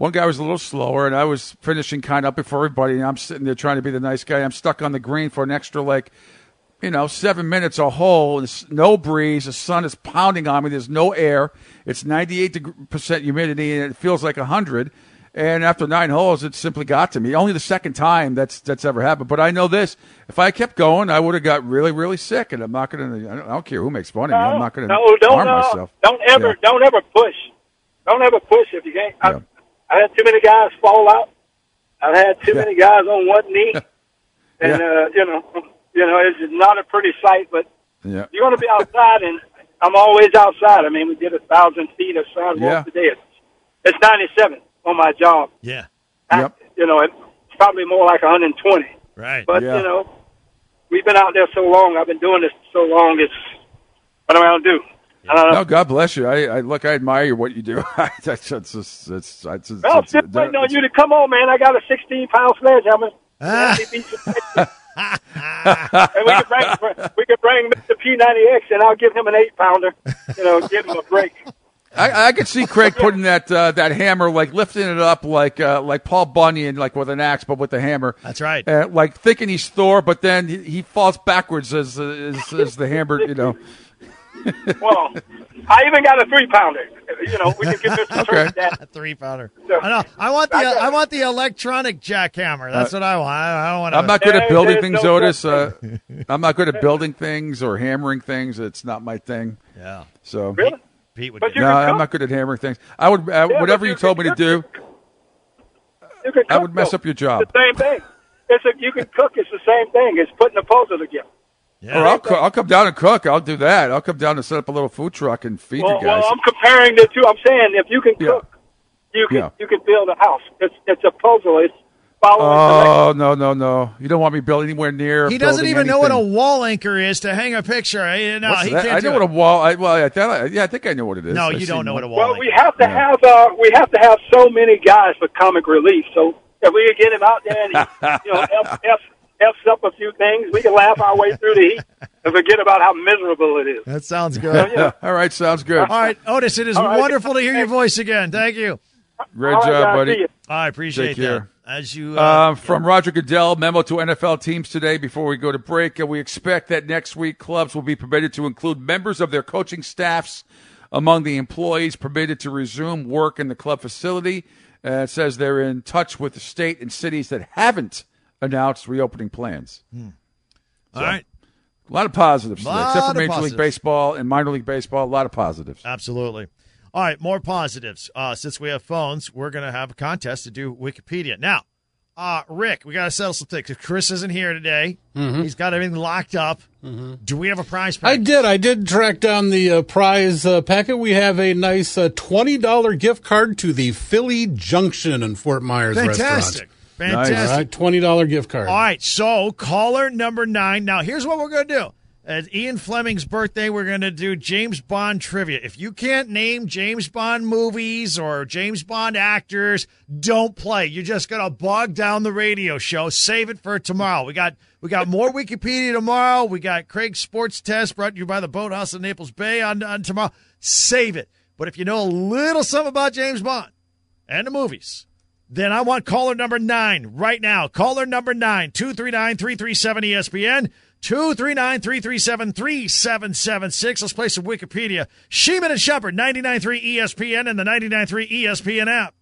one guy was a little slower, and I was finishing kind of up before everybody, and I'm sitting there trying to be the nice guy. I'm stuck on the green for an extra, like, you know, seven minutes a hole. There's no breeze. The sun is pounding on me. There's no air. It's ninety-eight percent humidity, and it feels like one hundred. And after nine holes, it simply got to me. Only the second time that's that's ever happened. But I know this: if I kept going, I would have got really, really sick. And I'm not going to. I don't care who makes fun of me. I'm not going to no, don't, harm uh, myself. Don't ever, Yeah. don't ever push. Don't ever push if you can't. Yeah. I, I had too many guys fall out. I've had too many guys on one knee, and Yeah. uh, you know, you know, it's not a pretty sight. But Yeah. you're going to be outside, and I'm always outside. I mean, we did a thousand feet of sidewalk Yeah. today. It's, it's ninety-seven on my job. Yeah. Yep. You know, it's probably more like one hundred twenty. Right. But, Yeah. you know, we've been out there so long. I've been doing this so long. It's what am I going to do? I don't know. No, God bless you. I, I look. I admire what you do. that's that's just that's that's. that's Well, I'm just waiting on you to come on, man. I got a sixteen pound sledgehammer. Ah. And we could bring we could bring Mister P ninety X, and I'll give him an eight pounder. You know, give him a break. I, I could see Craig putting that uh, that hammer, like lifting it up, like uh, like Paul Bunyan, like with an axe, but with the hammer. That's right. Uh, like thinking he's Thor, but then he, he falls backwards as, as as the hammer. You know. Well, I even got a three pounder. You know, we can give Mister Okay. Church that. Three pounder. So- I know. I want the uh, I want the electronic jackhammer. That's Uh, what I want. I, I don't want. I'm not good at There- building there's things, no Otis. Uh, I'm not good at building things or hammering things. It's not my thing. Yeah. So Really? Pete would. But do you no, can I'm cook. not good at hammering things. I would uh, Yeah, whatever but you you told me can to do. You can I cook, would mess though. up your job. It's the same thing. It's a, you can cook. It's the same thing. It's putting a puzzle together. Yeah. Or I'll co- I'll come down and cook. I'll do that. I'll come down and set up a little food truck and feed Well, you guys. well, I'm comparing the two. I'm saying if you can Yeah. cook, you can Yeah. you can build a house. It's it's a puzzle. It's following directions. Oh no no no! You don't want me building anywhere near. He doesn't building even know what a anything. wall anchor is to hang a picture. Eh, No, What's he that? can't I do know it. what a wall. I, well, I, thought- yeah, I think I know what it is. No, I've you seen don't know what a one. wall Well, anchor we have to Yeah. have uh, we have to have so many guys for comic relief. So if we could get him out there and he, you know, f, f, f's up a few things, we can laugh our way through the heat and forget about how miserable it is. That sounds So, good. you know, All right, sounds good. All right, Otis, it is All right. wonderful to hear your voice again. Thank you. Great all right, job, guys, buddy. see ya. I appreciate Take that. care. As you, uh, Uh, from Roger Goodell, memo to N F L teams today before we go to break. Uh, we expect that next week clubs will be permitted to include members of their coaching staffs among the employees permitted to resume work in the club facility. Uh, it says they're in touch with the state and cities that haven't announced reopening plans. all right, A lot of positives today, Lot except for of Major positives. League Baseball and minor league baseball. A lot of positives. absolutely. All right, more positives. Uh, since we have phones, we're going to have a contest to do Wikipedia. Now, uh, Rick, we got to settle some things. Chris isn't here today. He's got everything locked up. Do we have a prize pack? I did. I did track down the uh, prize uh, packet. We have a nice uh, twenty dollars gift card to the Philly Junction in Fort Myers Fantastic. restaurant. Fantastic. All right, twenty dollars gift card. All right, so caller number nine. Now, here's what we're going to do. At Ian Fleming's birthday, we're going to do James Bond trivia. If you can't name James Bond movies or James Bond actors, don't play. You're just going to bog down the radio show. Save it for tomorrow. We got we got more Wikipedia tomorrow. We got Craig's Sports Test brought to you by the Boathouse in Naples Bay on, on tomorrow. Save it. But if you know a little something about James Bond and the movies, then I want caller number nine right now. Caller number nine, two three nine, three three seven E S P N, two three nine, three three seven, three seven seven six. Let's play some Wikipedia. Sheeman and Shepard, ninety-nine point three E S P N and the ninety-nine point three E S P N app.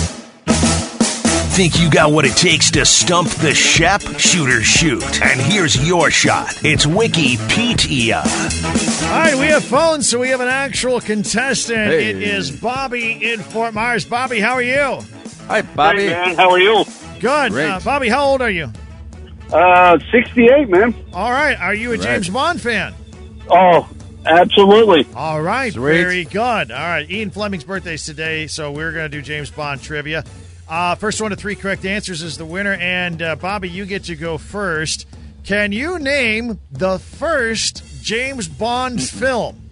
Think you got what it takes to stump the Shep? Shooter shoot. And here's your shot. It's Wikipedia. All right, we have phones, so we have an actual contestant. Hey. It is Bobby in Fort Myers. Bobby, how are you? Hi, Bobby. Hey, man, how are you? Good. Great. Uh, Bobby, how old are you? Uh, sixty-eight, man. All right. Are you a Right. James Bond fan? Oh, absolutely. All right, Sweet. very good. All right, Ian Fleming's birthday's today, so we're going to do James Bond trivia. Uh, first one to three correct answers is the winner, and uh, Bobby, you get to go first. Can you name the first James Bond film?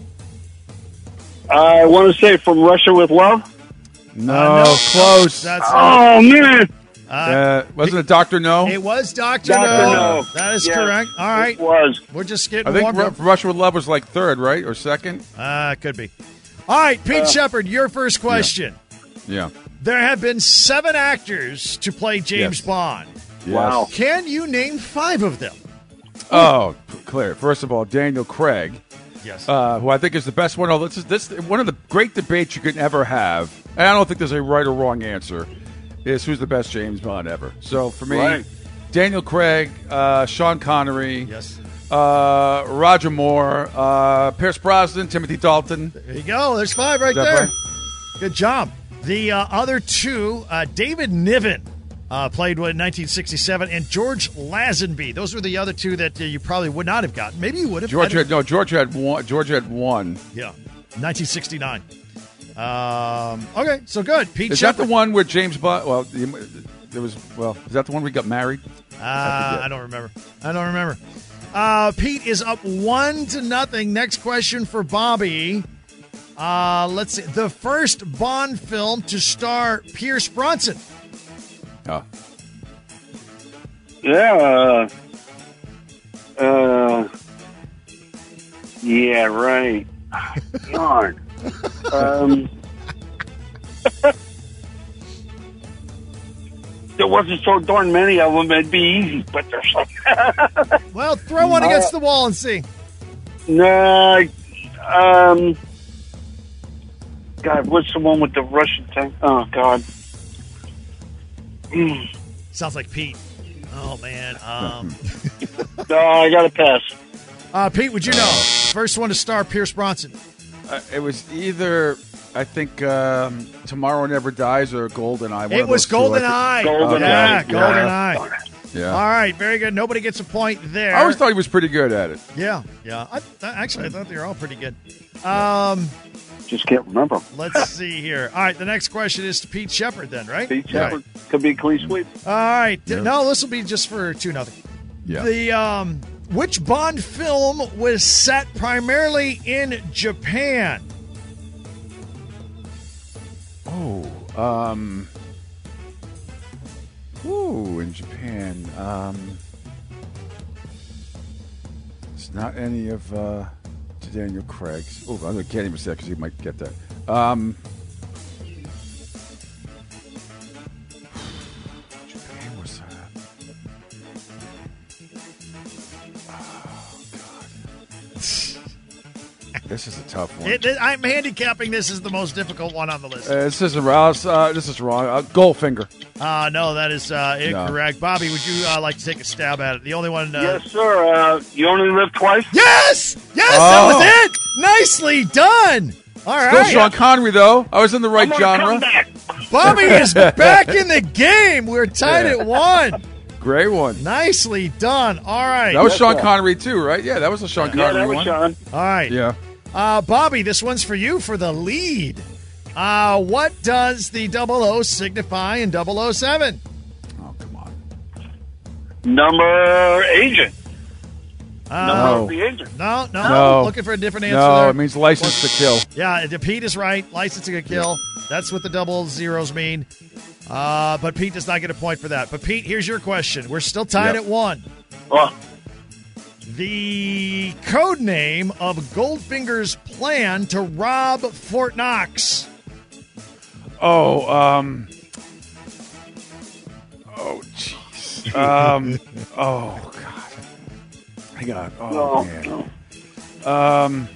I want to say From Russia with Love. No, Uh, no. close. That's uh, Oh, man. Uh, wasn't it Doctor No? it was Doctor Doctor No. No. That is Yes, correct. All right, It was. we're just I getting think warmed Ru- up. Russia with Love was like third, right, or second? Uh, could be. All right, Pete Uh, Shepard, your first question. Yeah. There have been seven actors to play James Yes. Bond. Yes. Wow. Can you name five of them? Oh, clear. First of all, Daniel Craig. Yes. Uh, who I think is the best one. Oh, this is this one of the great debates you can ever have. And I don't think there's a right or wrong answer. Is who's the best James Bond ever? So for me, Right. Daniel Craig, uh, Sean Connery, yes, uh, Roger Moore, uh, Pierce Brosnan, Timothy Dalton. There you go. There's five right Is that there. right? Good job. The uh, other two, uh, David Niven uh, played in nineteen sixty-seven, and George Lazenby. Those were the other two that uh, you probably would not have gotten. Maybe you would have. George had no. George had one. George had one. Yeah, nineteen sixty-nine. Um, okay, so good. Pete Is Shepard. that the one where James Bond? Well, there was. Well, is that the one we got married? Uh, I don't remember. I don't remember. Uh, Pete is up one to nothing. Next question for Bobby. Uh, let's see. The first Bond film to star Pierce Brosnan. Oh. Yeah. Uh, uh, yeah, right. Darn. Um, there wasn't so darn many of them. It'd be easy, but there's some. Well, throw one against the wall and see. Nah. Um. God, what's the one with the Russian tank? Oh, God. Mm. Sounds like Pete. Oh, man. Um, No, I got to pass. uh, Pete, would you know? First one to star Pierce Brosnan. Uh, it was either, I think, um, Tomorrow Never Dies or GoldenEye. One It of was those two, I think. GoldenEye. GoldenEye. Yeah, Yeah. GoldenEye. Yeah. All right, very good. Nobody gets a point there. I always thought he was pretty good at it. Yeah, yeah. I, I, actually, I thought they were all pretty good. Um, Just can't remember. let's see here. All right, the next question is to Pete Shepard then, right? Pete Right. Shepard could be a clean sweep. All right. Yeah. No, this will be just for two nothing. Yeah. The um, which Bond film was set primarily in Japan? Oh, um, ooh, in Japan. Um, it's not any of uh, Daniel Craig's. Oh, I can't even say because he might get that. Um, Japan was. Uh, This is a tough one. It, it- I'm handicapping this as the most difficult one on the list. Uh, this is wrong. Uh, this is wrong. Uh, Goldfinger. Uh, no, that is uh, incorrect. Bobby, would you uh, like to take a stab at it? The only one. Uh, Yes, sir. Uh, you only live twice? Yes! Yes, Oh. that was it! Nicely done! All Still right. Sean Connery, though. I was in the right I'm gonna genre. come back. Bobby is back in the game. We're tied Yeah. at one. Great one. Nicely done. All right. That was Yes, Sean sir. Connery, too, right? Yeah, that was a Sean Yeah, Connery that was one. Sean. All right. Yeah. Uh, Bobby, this one's for you for the lead. Uh, what does the double O signify in double oh seven? Oh, come on. Number agent. Uh, Number No. of the agent. No, no, No. Looking for a different answer No, there. it means license to kill. Yeah, the Pete is right. Licensing a kill. That's what the double zeros mean. Uh, but Pete does not get a point for that. But Pete, here's your question. We're still tied Yep. at one. Oh, The code name of Goldfinger's plan to rob Fort Knox. Oh, um. Oh, jeez. Um. Oh, God. Hang on. Oh, no, man. no. Um.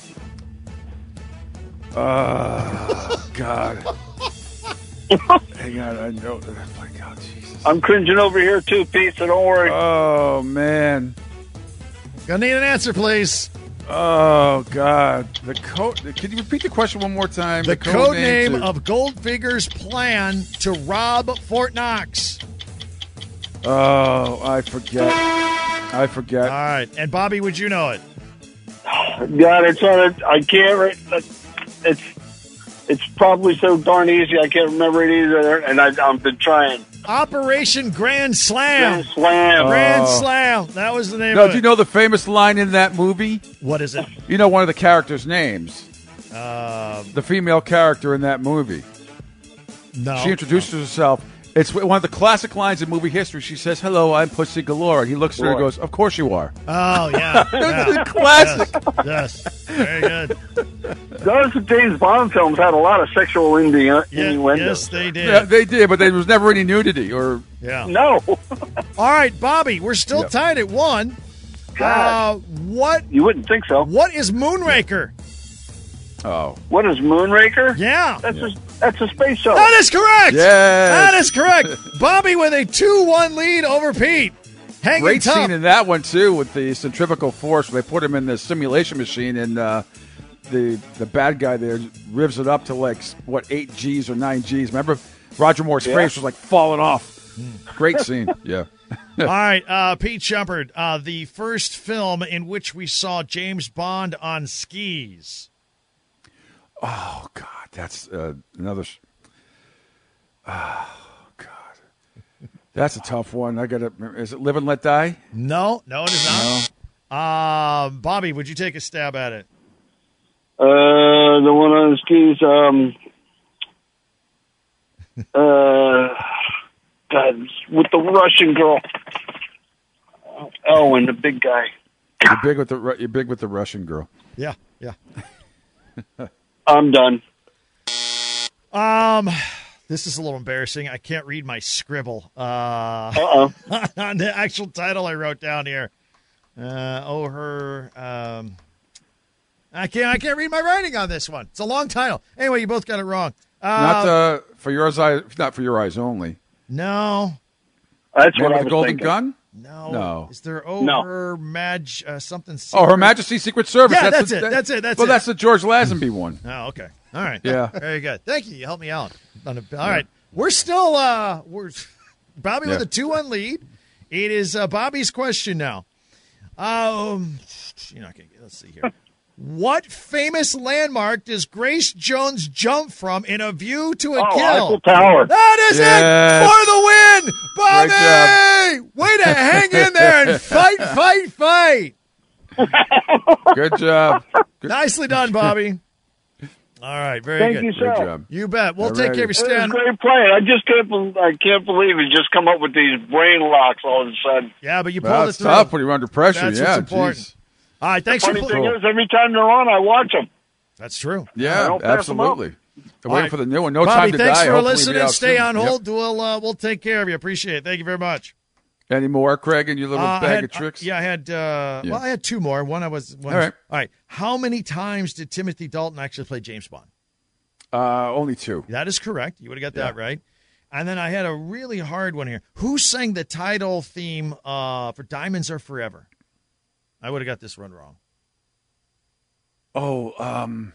Uh, God. Hang on. I know. Oh, my God, Jesus. I'm cringing over here, too, Pete, so don't worry. Oh, man. Gonna need an answer, please. Oh, God. The code. Can you repeat the question one more time? The, code, name to- of Goldfinger's plan to rob Fort Knox. Oh, I forget. I All forget. right. And Bobby, would you know it? God, it's on it. I can't. Re- it's it's probably so darn easy. I can't remember it either. And I, I've been trying. Operation Grand Slam. Grand Slam. Grand Oh. Slam. That was the name No, of do you it. know the famous line in that movie? What is it? You know one of the characters' names. Uh, The female character in that movie. no. She introduces herself It's one of the classic lines in movie history. She says, "Hello, I'm Pussy Galore." And he looks at her and goes, "Of course you are." Oh, yeah. It's yeah. a classic. Yes. yes. Very good. Those James Bond films had a lot of sexual innu- Yeah, innuendos. yes, they did. Yeah, they did, but there was never any nudity or. Yeah. No. All right, Bobby, we're still Yep. tied at one. God. Uh, what? You wouldn't think so. What is Moonraker? Oh. What is Moonraker? Yeah. That's a that's a space shuttle. That is correct. Yes. That is correct. Bobby with a two one lead over Pete. Hanging Great tough. scene in that one too, with the centrifugal force. Where they put him in the simulation machine, and uh, the the bad guy there revs it up to like what eight G's or nine G's. Remember, Roger Moore's Yeah. face was like falling off. Great scene. Yeah. All right, uh, Pete Shepard, uh, the first film in which we saw James Bond on skis. Oh God, that's uh, another. Oh God, that's a tough one. I got to. Is it Live and Let Die? No, no, it is not. Uh, Bobby, would you take a stab at it? Uh, the one on the skis. Um, uh, God, with the Russian girl. Oh, and the big guy. You're big with the Ru- you're big with the Russian girl. Yeah, yeah. I'm done. Um, this is a little embarrassing. I can't read my scribble. Uh, Uh-oh. on the actual title I wrote down here. Uh, oh, her. Um, I can't. I can't read my writing on this one. It's a long title. Anyway, you both got it wrong. Uh, Not uh, for your eyes. Not for your eyes only. No. That's Man what I with was the Golden thinking. Gun. No. No. Is there oh No. her Mad uh, something? Oh, Her Secret? Majesty's Secret Service. Yeah, that's, that's the- it, that's it, that's well, it. that's the George Lazenby one. Oh, okay. All right. Yeah. Very good. Thank you. You helped me out. On a- All right. We're still uh we're Bobby with Yeah. a two one lead. It is uh, Bobby's question now. Um you're not gonna get let's see here. What famous landmark does Grace Jones jump from in A View to a Oh, Kill? Eiffel Tower. That is Yes. it for the win, Great Bobby! Way to hang in there and fight, fight, fight. Good job. Good, Nicely done, Bobby. All right, very Thank good. you, good sir. job. You bet. We'll All take righty. care of your It was stand. great playing. I just can't. bel- I can't believe he just come up with these brain locks all of a sudden. Yeah, but you pulled Well, it it's through. tough when you're under pressure. That's yeah, what's important. geez. All right, thanks Funny for thing playing. is, every time they're on, I watch them. That's true. I Yeah, don't pass them up. absolutely. They're waiting right. for the new one. No Bobby, time to thanks die. for Hopefully listening. be out Stay soon. on Yep. hold. We'll uh, we'll take care of you. Appreciate it. Thank you very much. Any more, Craig, in your little Uh, I bag had- of tricks? uh, yeah, I had. Uh, Yeah. Well, I had two more. One I was. One All right. All right. How many times did Timothy Dalton actually play James Bond? Uh, only two. That is correct. You would have got that Yeah. right. And then I had a really hard one here. Who sang the title theme uh, for Diamonds Are Forever? I would have got this one wrong. Oh, um.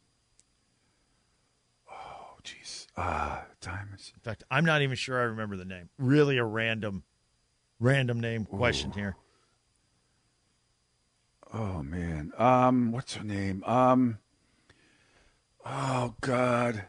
Oh, jeez. Ah, diamonds. In fact, I'm not even sure I remember the name. Really a random, random name question here. Oh man. Um, what's her name? Um. Oh God.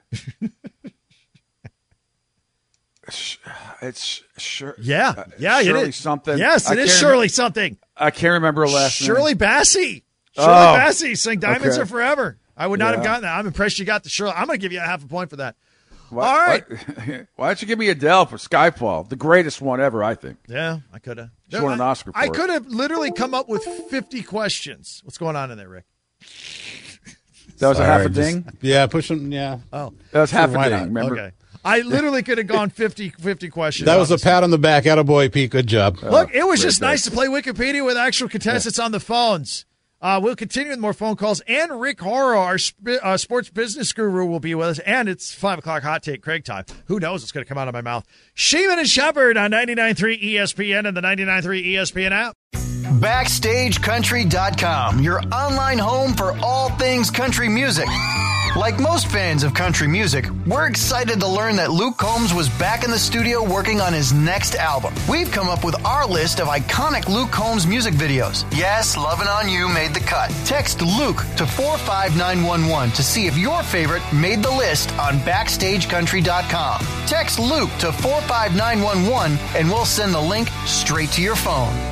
Sh- it's sure. Yeah, uh, yeah, it Shirley is. something. Yes, I it is can't Shirley remember- something. I can't remember her last Shirley name. Bassey. Shirley Oh. Bassey sang Diamonds Okay. Are Forever. I would not have Yeah. gotten that. I'm impressed you got the Shirley. I'm going to give you a half a point for that. Why, All right. Why, why don't you give me Adele for Skyfall? The greatest one ever, I think. Yeah, I could have. She won an Oscar for I it. could have literally come up with fifty questions. What's going on in there, Rick? That was a Sorry, half a just- ding. Yeah, push them. Yeah. Oh, That was half a why ding. not? Remember? okay. I literally could have gone fifty, fifty questions. That was on a this. pat on the back. Attaboy, Pete. Good job. Look, it was great just job. nice to play Wikipedia with actual contestants on the phones. Uh, we'll continue with more phone calls. And Rick Horrow, our sp- uh, sports business guru, will be with us. And it's five o'clock hot take Craig time. Who knows what's going to come out of my mouth? Sheeman and Shepard on ninety-nine point three E S P N and the ninety-nine point three E S P N app. Backstage Country dot com, your online home for all things country music. Like most fans of country music, we're excited to learn that Luke Combs was back in the studio working on his next album. We've come up with our list of iconic Luke Combs music videos. Yes, Lovin' On You made the cut. Text Luke to four five nine one one to see if your favorite made the list on Backstage Country dot com. Text Luke to four five nine one one and we'll send the link straight to your phone.